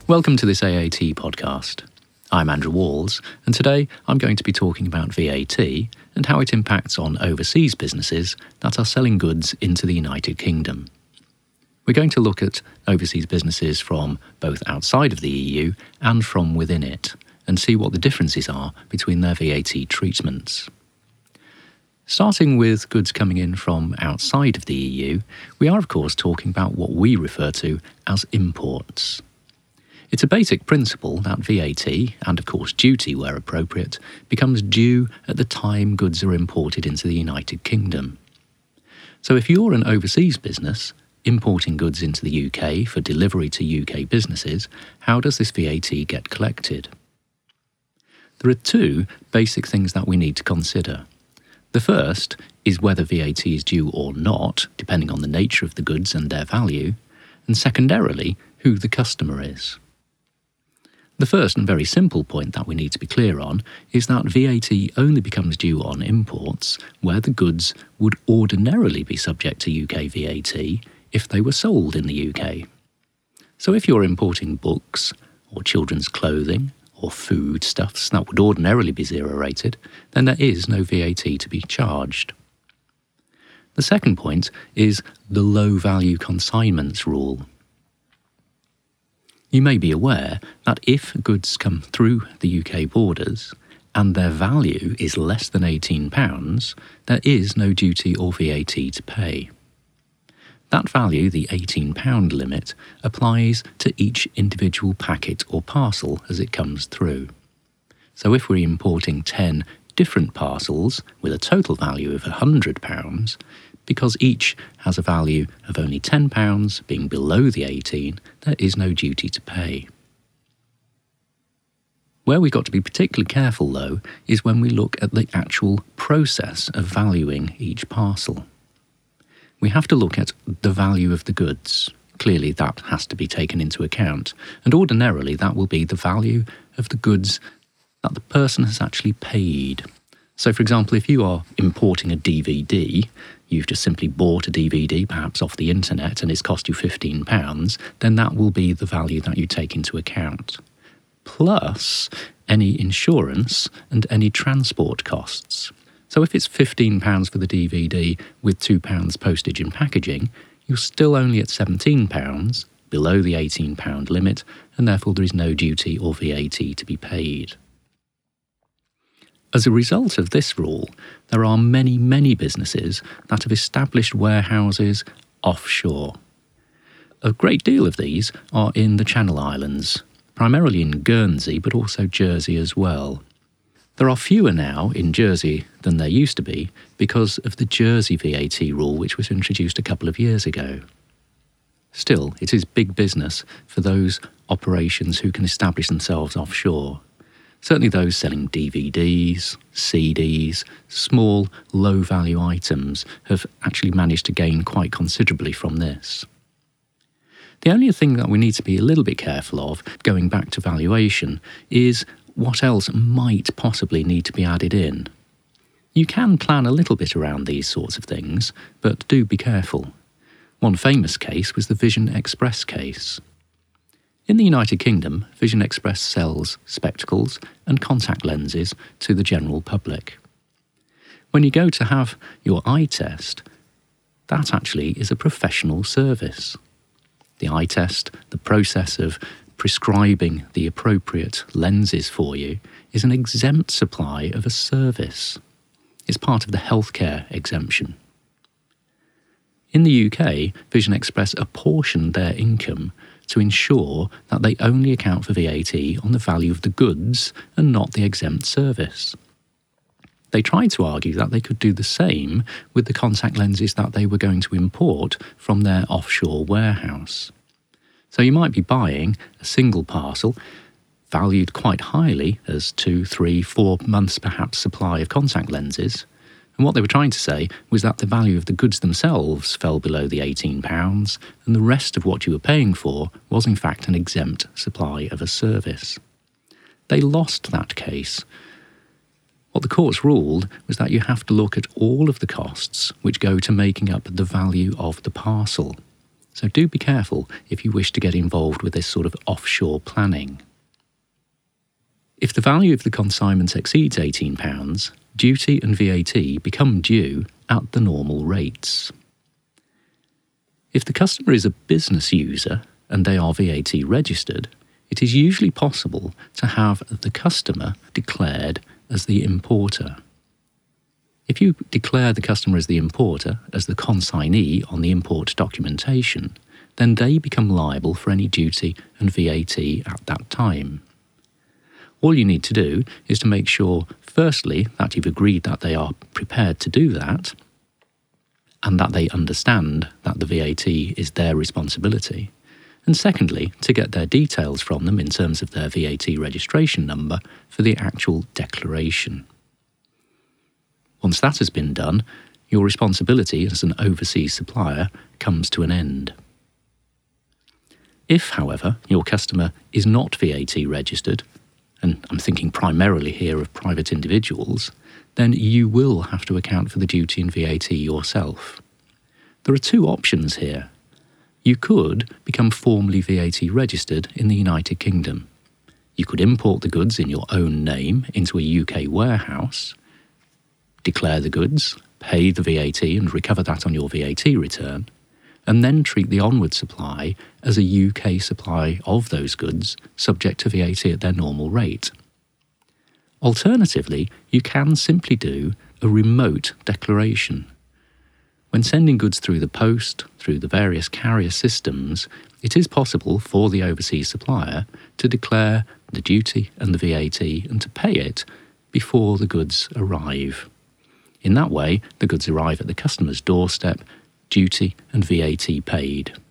Welcome to this AAT podcast. I'm Andrew Walls, and today I'm going to be talking about VAT and how it impacts on overseas businesses that are selling goods into the United Kingdom. We're going to look at overseas businesses from both outside of the EU and from within it, and see what the differences are between their VAT treatments. Starting with goods coming in from outside of the EU, we are of course talking about what we refer to as imports. It's a basic principle that VAT, and of course duty where appropriate, becomes due at the time goods are imported into the United Kingdom. So if you're an overseas business, importing goods into the UK for delivery to UK businesses, how does this VAT get collected? There are two basic things that we need to consider. The first is whether VAT is due or not, depending on the nature of the goods and their value, and secondarily, who the customer is. The first and very simple point that we need to be clear on is that VAT only becomes due on imports where the goods would ordinarily be subject to UK VAT if they were sold in the UK. So if you're importing books or children's clothing or foodstuffs that would ordinarily be zero rated, then there is no VAT to be charged. The second point is the low value consignments rule. You may be aware that if goods come through the UK borders and their value is less than £18, there is no duty or VAT to pay. That value, the £18 limit, applies to each individual packet or parcel as it comes through. So if we're importing 10 different parcels with a total value of £100, because each has a value of only £10 being below the 18, there is no duty to pay. Where we've got to be particularly careful though is when we look at the actual process of valuing each parcel. We have to look at the value of the goods. Clearly that has to be taken into account, and ordinarily that will be the value of the goods that the person has actually paid. So for example, if you are importing a DVD, you've just simply bought a DVD perhaps off the internet and it's cost you £15, then that will be the value that you take into account. Plus any insurance and any transport costs. So if it's £15 for the DVD with £2 postage and packaging, you're still only at £17, below the £18 limit, and therefore there is no duty or VAT to be paid. As a result of this rule, there are many businesses that have established warehouses offshore. A great deal of these are in the Channel Islands, primarily in Guernsey but also Jersey as well. There are fewer now in Jersey than there used to be because of the Jersey VAT rule which was introduced a couple of years ago. Still, it is big business for those operations who can establish themselves offshore. Certainly those selling DVDs, CDs, small, low-value items have actually managed to gain quite considerably from this. The only thing that we need to be a little bit careful of, going back to valuation, is what else might possibly need to be added in. You can plan a little bit around these sorts of things, but do be careful. One famous case was the Vision Express case. In the United Kingdom, Vision Express sells spectacles and contact lenses to the general public. When you go to have your eye test, that actually is a professional service. The eye test, the process of prescribing the appropriate lenses for you, is an exempt supply of a service. It's part of the healthcare exemption. In the UK, Vision Express apportion their income to ensure that they only account for VAT on the value of the goods and not the exempt service. They tried to argue that they could do the same with the contact lenses that they were going to import from their offshore warehouse. So you might be buying a single parcel, valued quite highly as 2, 3, 4 months perhaps supply of contact lenses, and what they were trying to say was that the value of the goods themselves fell below the £18, and the rest of what you were paying for was in fact an exempt supply of a service. They lost that case. What the courts ruled was that you have to look at all of the costs which go to making up the value of the parcel. So do be careful if you wish to get involved with this sort of offshore planning. If the value of the consignment exceeds £18, duty and VAT become due at the normal rates. If the customer is a business user and they are VAT registered, it is usually possible to have the customer declared as the importer. If you declare the customer as the importer, as the consignee on the import documentation, then they become liable for any duty and VAT at that time. All you need to do is to make sure, firstly, that you've agreed that they are prepared to do that, and that they understand that the VAT is their responsibility. And secondly, to get their details from them in terms of their VAT registration number for the actual declaration. Once that has been done, your responsibility as an overseas supplier comes to an end. If, however, your customer is not VAT registered, and I'm thinking primarily here of private individuals, then you will have to account for the duty and VAT yourself. There are two options here. You could become formally VAT registered in the United Kingdom. You could import the goods in your own name into a UK warehouse, declare the goods, pay the VAT and recover that on your VAT return, and then treat the onward supply as a UK supply of those goods subject to VAT at their normal rate. Alternatively, you can simply do a remote declaration. When sending goods through the post, through the various carrier systems, it is possible for the overseas supplier to declare the duty and the VAT and to pay it before the goods arrive. In that way, the goods arrive at the customer's doorstep, duty and VAT paid.